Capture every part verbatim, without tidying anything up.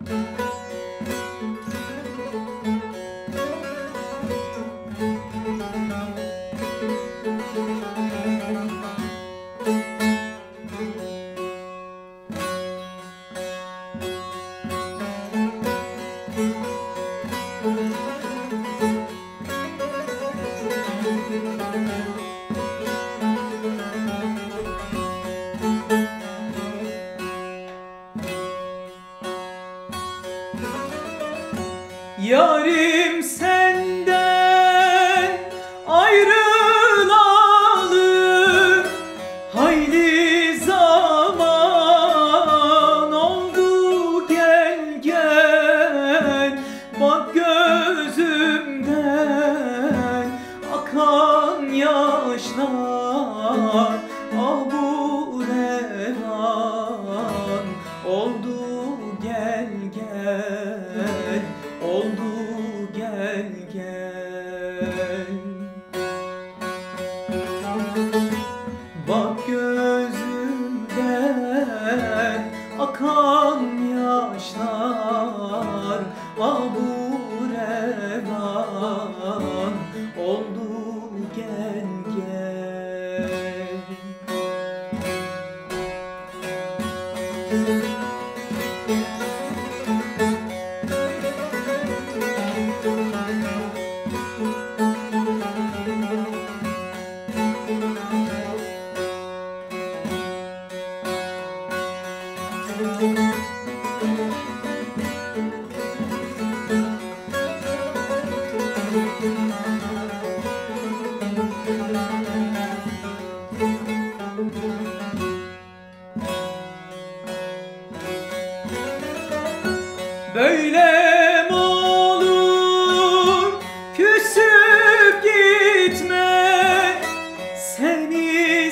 Yarim senden ayrılalı hayli zaman oldu, gel gel bak gözümden akan yaşlar, ah bu revan oldu, gel gel oldu, gel gel. Bak gözümden akan yaşlar, ah bu revan oldu, gel gel. Böyle mi olur küsüp gitme, seni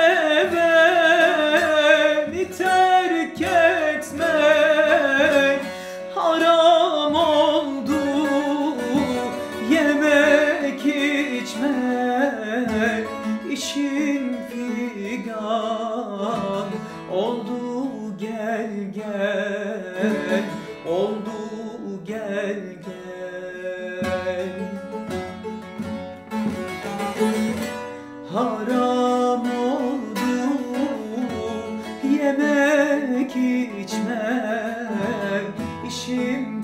seveni terk etmek haram oldu, yemek içmek işin figan oldu, gel gel oldu, gel gel. Haram oldu yemek içmek işim